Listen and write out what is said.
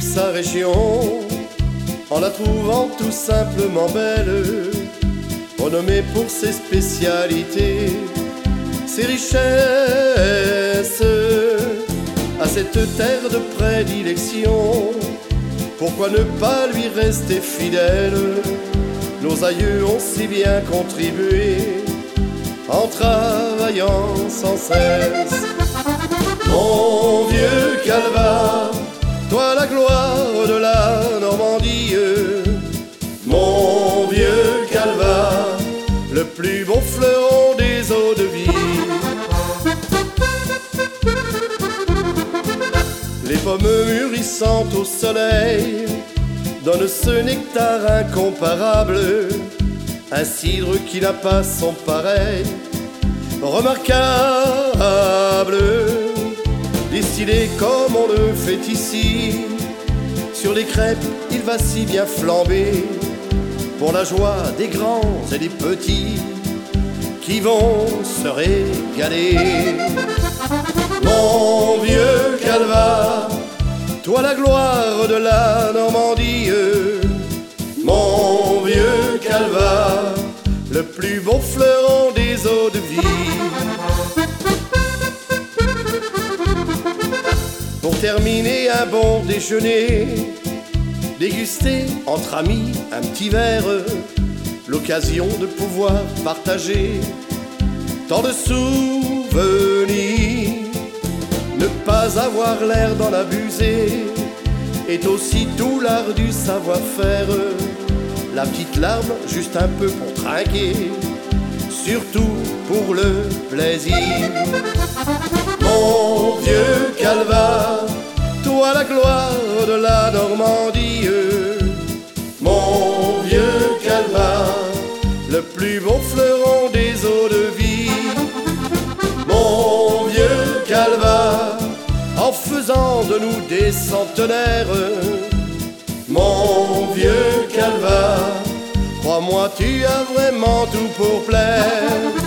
sa région en la trouvant tout simplement belle, renommée pour ses spécialités, ses richesses. À cette terre de prédilection, pourquoi ne pas lui rester fidèle? Nos aïeux ont si bien contribué en travaillant sans cesse. Mon vieux Calva, toi la gloire de la Normandie. Mon vieux Calva, le plus beau fleuron des eaux de vie. Les pommes mûrissantes au soleil donnent ce nectar incomparable, un cidre qui n'a pas son pareil, remarquable, distillé comme on le fait ici. Sur les crêpes, il va si bien flamber, pour la joie des grands et des petits qui vont se régaler. Mon vieux Calva, toi la gloire de la Normandie. Mon vieux Calva, le plus beau fleuron des eaux de vie. Pour terminer un bon déjeuner, déguster entre amis un petit verre, l'occasion de pouvoir partager tant de souvenirs. Ne pas avoir l'air d'en abuser est aussi tout l'art du savoir-faire. La petite larme, juste un peu pour trinquer, surtout pour le plaisir. Mon vieux Calva, toi la gloire de la Normandie. Mon vieux Calva, le plus beau fleuron des eaux de vie. Mon vieux Calva, en faisant de nous des centenaires. Mon vieux Calva, crois-moi, tu as vraiment tout pour plaire.